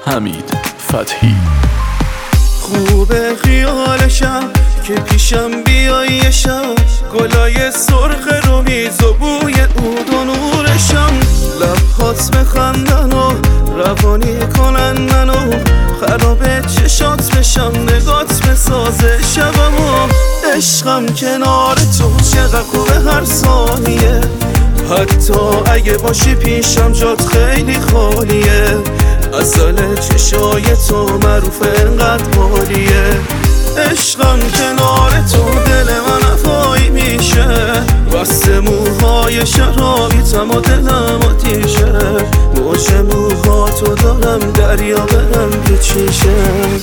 حمید فتحی. خوبه خیالشم که پیشم بیایی یه شب، گلای سرخ رو میز و بوی عود و نورشم، لبهات بخندن و روانی کنن منو، خراب چشات بشم نگات بسازه شبم و عشقم کنار تو چقدر خوبه هر ثانیه، حتی اگه باشی پیشم جات خیلی خالیه، اصل چشای تو معروف انقدر مالیه، عشقم کنار تو دل من افایی میشه، واسه موهای شرابیتم و دلم آتیشه، موج موهاتو دارم دریا برم بچیشه.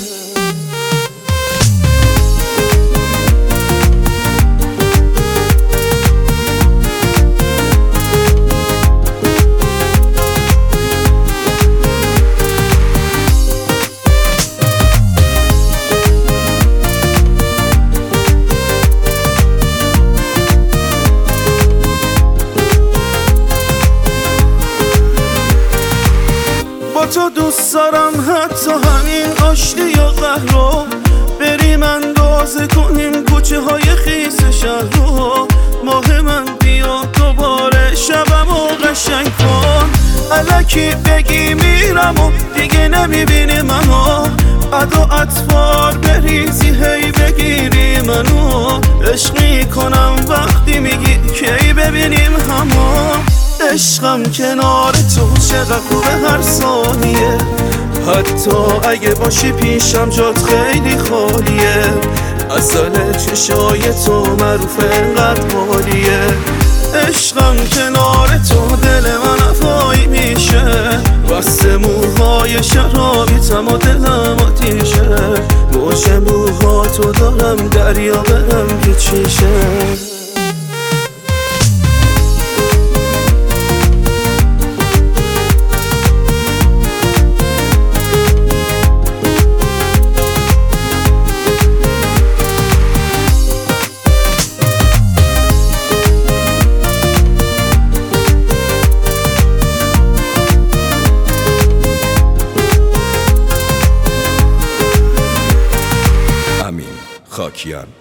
تو دوست دارم حتی همین آشتی یا قهر رو بریم اندازه کنیم کوچه های خیس شهر رو، ماه من بیا دوباره شبم و قشنگ کن، الکی بگی میرم و دیگه نمیبینی منو، عد و اطوار بریزی هی بگیری منو، عشقی کنم وقتی میگی کی ببینیم همو، عشقم کنار تو چقدر خوبه هر ثانیه، حتی اگه باشی پیشم جات خیلی خالیه، اصل چشای تو معروف انقدر مالیه، عشقم کنار تو دل من افایی میشه، واسه موهای شرابیتم و دلم آتیشه، موج موهاتو دارم دریا برم بچیشه. خاکیان.